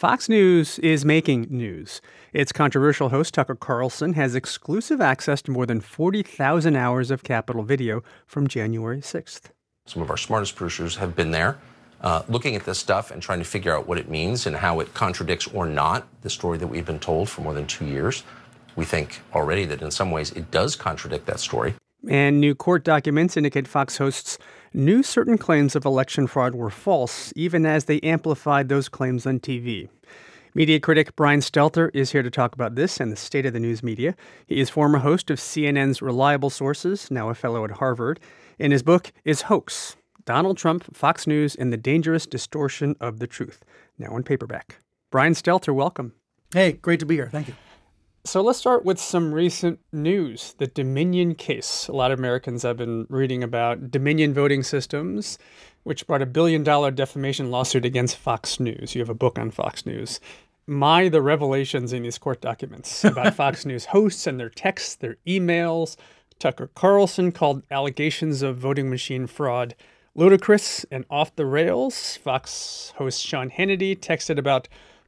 Fox News is making news. Its controversial host, Tucker Carlson, has exclusive access to more than 40,000 hours of Capitol video from January 6th. Some of our smartest producers have been there looking at this stuff and trying to figure out what it means and how it contradicts or not the story that we've been told for more than 2 years. We think already that in some ways it does contradict that story. And new court documents indicate Fox hosts knew certain claims of election fraud were false, even as they amplified those claims on TV. Media critic Brian Stelter is here to talk about this and the state of the news media. He is former host of CNN's Reliable Sources, now a fellow at Harvard, and his book is Hoax: Donald Trump, Fox News, and the Dangerous Distortion of the Truth, now in paperback. Brian Stelter, welcome. Hey, great to be here. Thank you. So let's start with some recent news. The Dominion case. A lot of Americans have been reading about Dominion voting systems, which brought $1 billion defamation lawsuit against Fox News. You have a book on Fox News. The revelations in these court documents about Fox News hosts and their texts, their emails. Tucker Carlson called allegations of voting machine fraud ludicrous and off the rails. Fox host Sean Hannity texted about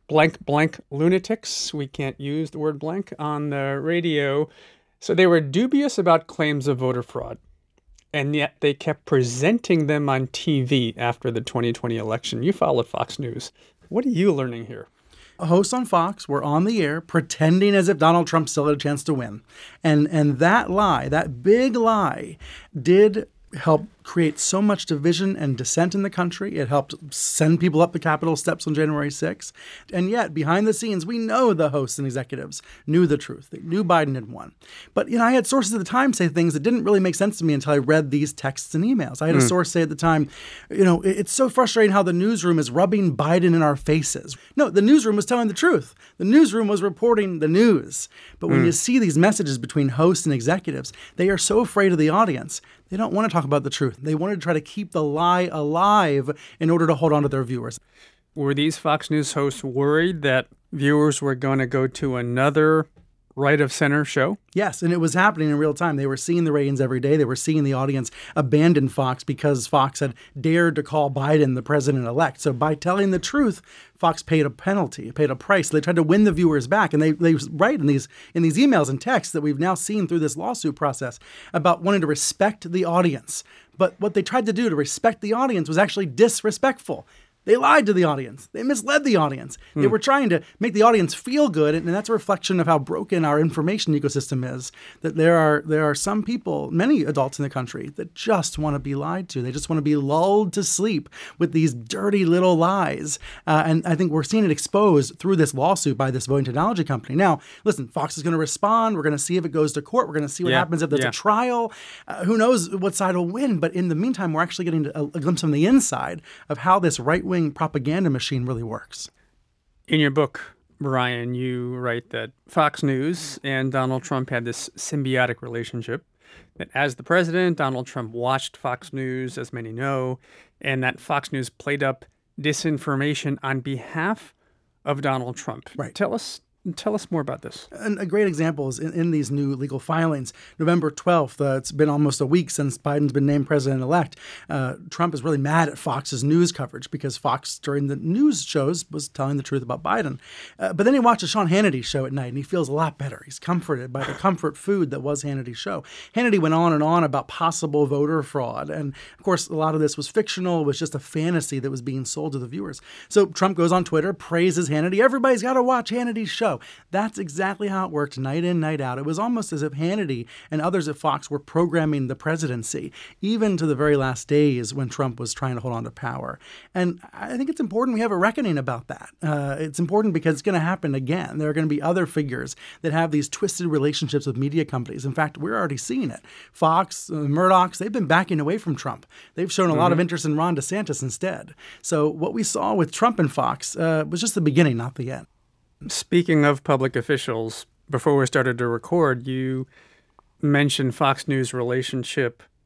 blank lunatics. We can't use the word blank on the radio. So they were dubious about claims of voter fraud, and yet they kept presenting them on TV after the 2020 election. You followed Fox News. What are you learning here? Hosts on Fox were on the air pretending as if Donald Trump still had a chance to win. And that lie, that big lie, did help create so much division and dissent in the country. It helped send people up the Capitol steps on January 6th. And yet, behind the scenes, we know the hosts and executives knew the truth. They knew Biden had won. But, I had sources at the time say things that didn't really make sense to me until I read these texts and emails. I had a source say at the time, it's so frustrating how the newsroom is rubbing Biden in our faces. No, the newsroom was telling the truth. The newsroom was reporting the news. But when you see these messages between hosts and executives, they are so afraid of the audience. They don't want to talk about the truth. They wanted to try to keep the lie alive in order to hold on to their viewers. Were these Fox News hosts worried that viewers were going to go to another right-of-center show? Yes, and it was happening in real time. They were seeing the ratings every day. They were seeing the audience abandon Fox because Fox had dared to call Biden the president-elect. So by telling the truth, Fox paid a penalty, paid a price. They tried to win the viewers back. And they write in these emails and texts that we've now seen through this lawsuit process about wanting to respect the audience. But what they tried to do to respect the audience was actually disrespectful. They lied to the audience. They misled the audience. They were trying to make the audience feel good, and that's a reflection of how broken our information ecosystem is, that there are some people, many adults in the country, that just want to be lied to. They just want to be lulled to sleep with these dirty little lies. And I think we're seeing it exposed through this lawsuit by this voting technology company. Now, listen, Fox is going to respond. We're going to see if it goes to court. We're going to see what happens if there's a trial. Who knows what side will win. But in the meantime, we're actually getting a glimpse from the inside of how this right-wing propaganda machine really works. In your book, Brian, you write that Fox News and Donald Trump had this symbiotic relationship, that as the president, Donald Trump watched Fox News, as many know, and that Fox News played up disinformation on behalf of Donald Trump. Right. Tell us more about this. And a great example is in these new legal filings. November 12th, it's been almost a week since Biden's been named president-elect. Trump is really mad at Fox's news coverage because Fox, during the news shows, was telling the truth about Biden. But then he watches Sean Hannity's show at night, and he feels a lot better. He's comforted by the comfort food that was Hannity's show. Hannity went on and on about possible voter fraud. And, of course, a lot of this was fictional. It was just a fantasy that was being sold to the viewers. So Trump goes on Twitter, praises Hannity. Everybody's got to watch Hannity's show. That's exactly how it worked night in, night out. It was almost as if Hannity and others at Fox were programming the presidency, even to the very last days when Trump was trying to hold on to power. And I think it's important we have a reckoning about that. It's important because it's going to happen again. There are going to be other figures that have these twisted relationships with media companies. In fact, we're already seeing it. Fox, Murdoch's, they've been backing away from Trump. They've shown a lot of interest in Ron DeSantis instead. So what we saw with Trump and Fox was just the beginning, not the end. Speaking of public officials, before we started to record, you mentioned Fox News' relationship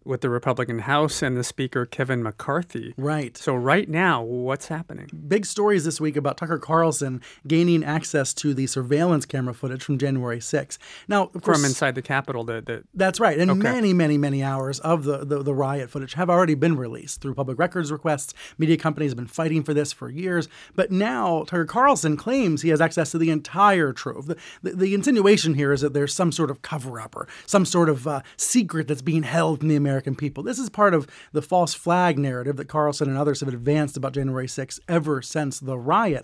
with the Republican House and the Speaker, Kevin McCarthy. Right. So right now, what's happening? Big stories this week about Tucker Carlson gaining access to the surveillance camera footage from January 6th. Now, of course, From inside the Capitol. That's right. And Okay. many hours of the riot footage have already been released through public records requests. Media companies have been fighting for this for years. But now Tucker Carlson claims he has access to the entire trove. The insinuation here is that there's some sort of cover-up or some sort of secret that's being held from the American people. This is part of the false flag narrative that Carlson and others have advanced about January 6th ever since the riot.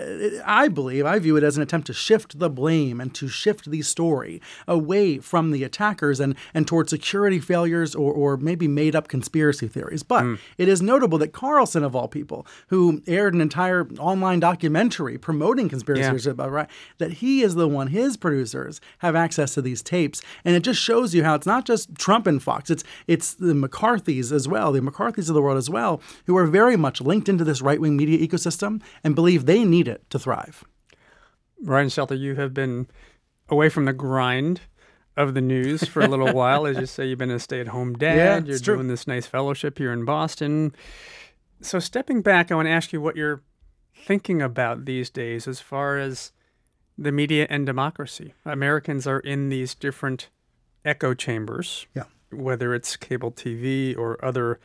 I view it as an attempt to shift the blame and to shift the story away from the attackers and toward security failures or maybe made-up conspiracy theories. But it is notable that Carlson, of all people, who aired an entire online documentary promoting conspiracy theories about riot, that he is the one, his producers have access to these tapes. And it just shows you how it's not just Trump and Fox, it's the McCarthys as well, the McCarthys of the world as well, who are very much linked into this right-wing media ecosystem and believe they need it to thrive. Ryan Stelter, you have been away from the grind of the news for a little while. As you say, you've been a stay-at-home dad. You're doing this nice fellowship here in Boston. So stepping back, I want to ask you what you're thinking about these days as far as the media and democracy. Americans are in these different echo chambers, whether it's cable TV or other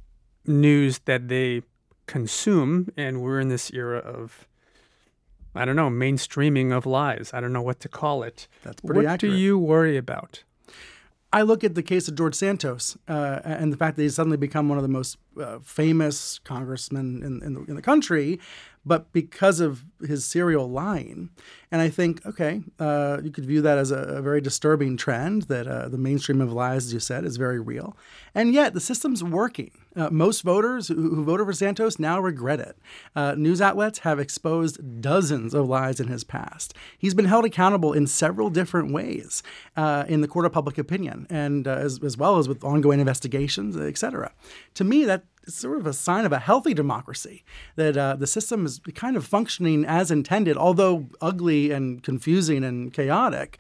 news that they consume, and we're in this era of, I don't know, mainstreaming of lies. I don't know what to call it. That's pretty accurate. What do you worry about? I look at the case of George Santos and the fact that he's suddenly become one of the most famous congressmen in the country, but because of his serial lying. And I think, okay, you could view that as a very disturbing trend, that the mainstream of lies, as you said, is very real. And yet the system's working. Most voters who voted for Santos now regret it. News outlets have exposed dozens of lies in his past. He's been held accountable in several different ways in the court of public opinion, and as well as with ongoing investigations, et cetera. To me, that is sort of a sign of a healthy democracy, that the system is kind of functioning as intended, although ugly and confusing and chaotic.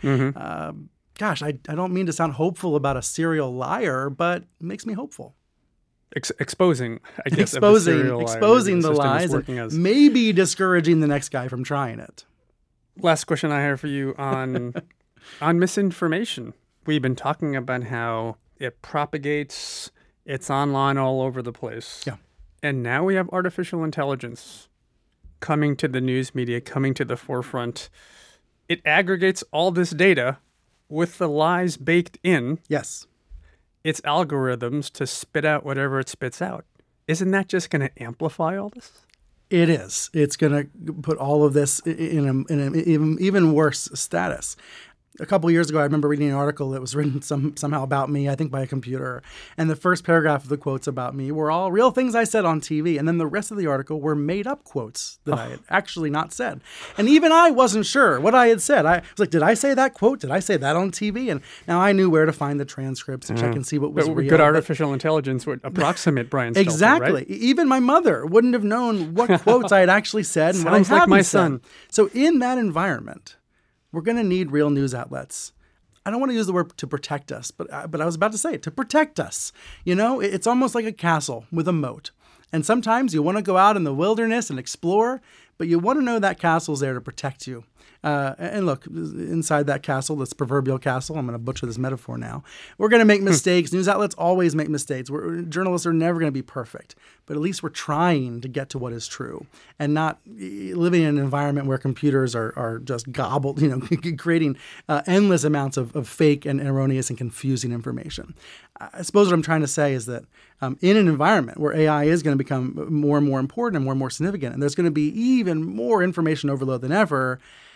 Gosh, I don't mean to sound hopeful about a serial liar, but it makes me hopeful. Exposing, I guess, exposing the lies, and maybe discouraging the next guy from trying it. Last question I have for you on misinformation. We've been talking about how it propagates, it's online all over the place. Yeah. And now we have artificial intelligence coming to the news media, coming to the forefront. It aggregates all this data with the lies baked in. Yes. Its algorithms to spit out whatever it spits out. Isn't that just going to amplify all this? It is. It's going to put all of this in an even worse status. A couple of years ago, I remember reading an article that was written somehow about me, I think by a computer. And the first paragraph of the quotes about me were all real things I said on TV. And then the rest of the article were made up quotes that I had actually not said. And even I wasn't sure what I had said. I was like, did I say that quote? Did I say that on TV? And now I knew where to find the transcripts and check and see what was real. Good artificial intelligence would approximate Brian Stelter, exactly. Right? Even my mother wouldn't have known what quotes I had actually said and what I hadn't like my said. son. So in that environment, we're going to need real news outlets. I don't want to use the word to protect us, but I was about to say it, to protect us. You know, it's almost like a castle with a moat. And sometimes you want to go out in the wilderness and explore, but you want to know that castle's there to protect you. And look, inside that castle, this proverbial castle, I'm going to butcher this metaphor now, we're going to make mistakes. News outlets always make mistakes. Journalists are never going to be perfect, but at least we're trying to get to what is true and not living in an environment where computers are just gobbled, creating endless amounts of fake and erroneous and confusing information. I suppose what I'm trying to say is that in an environment where AI is going to become more and more important and more significant, and there's going to be even more information overload than ever,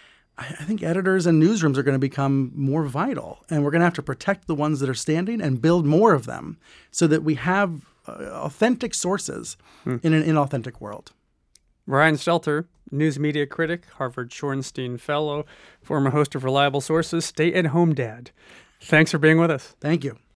I think editors and newsrooms are going to become more vital, and we're going to have to protect the ones that are standing and build more of them so that we have authentic sources in an inauthentic world. Ryan Stelter, news media critic, Harvard Shorenstein Fellow, former host of Reliable Sources, stay-at-home dad. Thanks for being with us. Thank you.